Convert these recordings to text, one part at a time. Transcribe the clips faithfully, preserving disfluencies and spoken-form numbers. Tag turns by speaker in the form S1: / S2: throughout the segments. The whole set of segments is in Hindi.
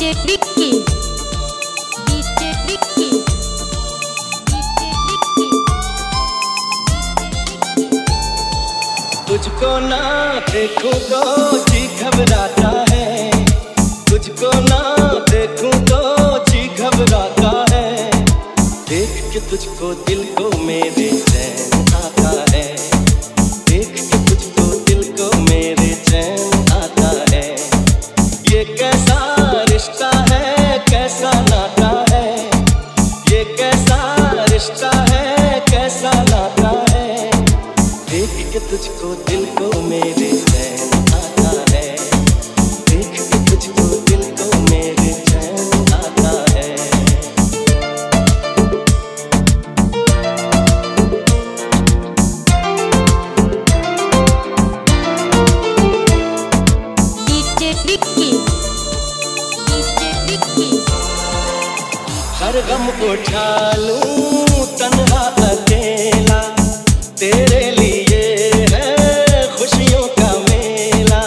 S1: DJ Vicky, DJ Vicky, DJ Vicky.
S2: तुझको ना देखूं तो जी घबराता है, तुझको ना देखूं तो जी घबराता है। देख के तुझको दिल को मेरे चैन आता है, देख के तुझको दिल को मेरे चैन आता है। ये कैसा रिश्ता है, कैसा नाता है, ये कैसा रिश्ता है, कैसा नाता है। देख के तुझको दिल को मेरे चैन आता है, देख के तुझको दिल को मेरे चैन आता है।
S1: DJ Vicky, DJ Vicky.
S2: हर गम उठा लूं तन्हा अकेला, तेरे लिए है खुशियों का मेला।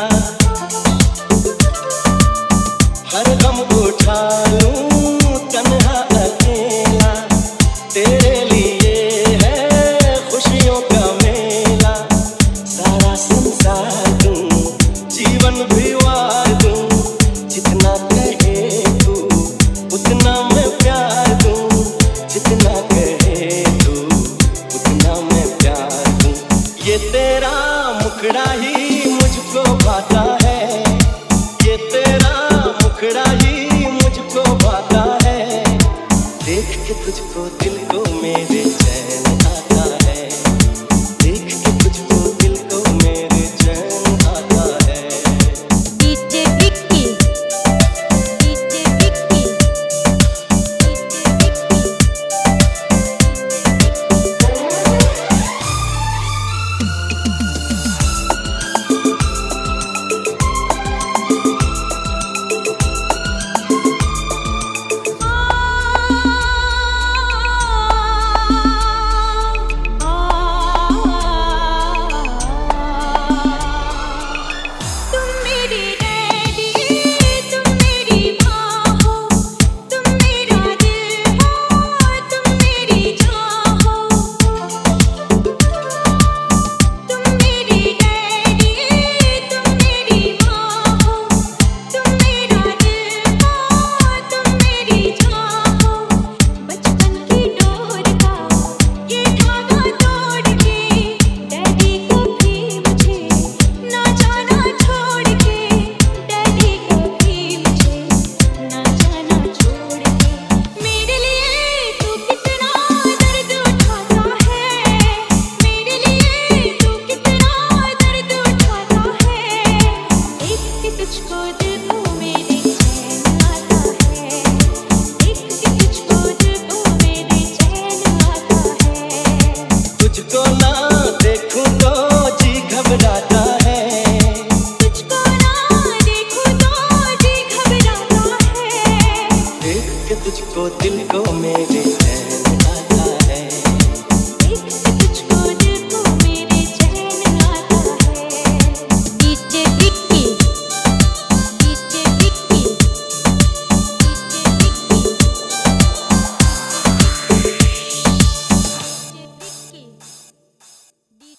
S2: हर गम उठा लूं तन्हा अकेला, तेरे लिए है खुशियों का मेला। सारा संसार दूं, जीवन भी वार दूं, जितना कहे तू उतना मैं प्यार दूं, जितना कहे तू उतना मैं प्यार दूं। ये तेरा